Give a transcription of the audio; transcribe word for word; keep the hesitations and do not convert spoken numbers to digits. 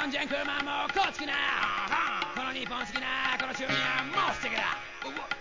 ンジャン車もこっち来なこの日本好きなこの趣味はもう素敵だ